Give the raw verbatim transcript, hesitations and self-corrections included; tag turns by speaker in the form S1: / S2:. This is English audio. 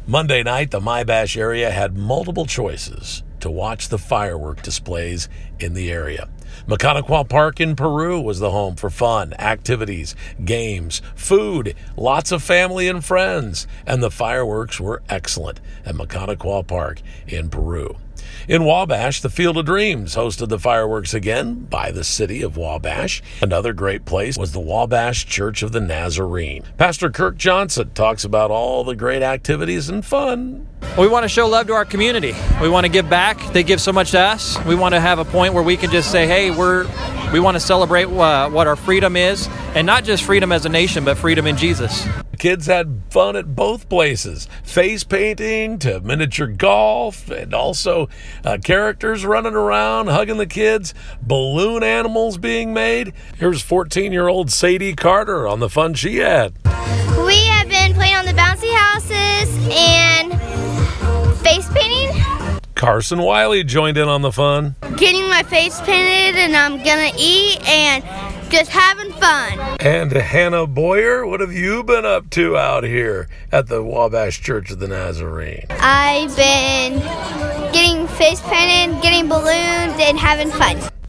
S1: Monday night, the Mybash area had multiple choices to watch the firework displays in the area. Maconaquah Park in Peru was the home for fun, activities, games, food, lots of family and friends, and the fireworks were excellent at Maconaquah Park in Peru. In Wabash, the Field of Dreams hosted the fireworks again by the city of Wabash. Another great place was the Wabash Church of the Nazarene. Pastor Kirk Johnson talks about all the great activities and fun.
S2: We want to show love to our community. We want to give back. They give so much to us. We want to have a point where we can just say, hey, we're we want to celebrate uh, what our freedom is, and not just freedom as a nation, but freedom in Jesus.
S1: Kids had fun at both places, face painting to miniature golf, and also uh, characters running around, hugging the kids, balloon animals being made. Here's fourteen-year-old Sadie Carter on the fun she had.
S3: We have been playing on the bouncy houses and face painting.
S1: Carson Wiley joined in on the fun.
S3: Getting my face painted, and I'm gonna eat and just having fun.
S1: And Hannah Boyer, what have you been up to out here at the Wabash Church of the Nazarene?
S3: I've been getting face painted, getting balloons, and having fun.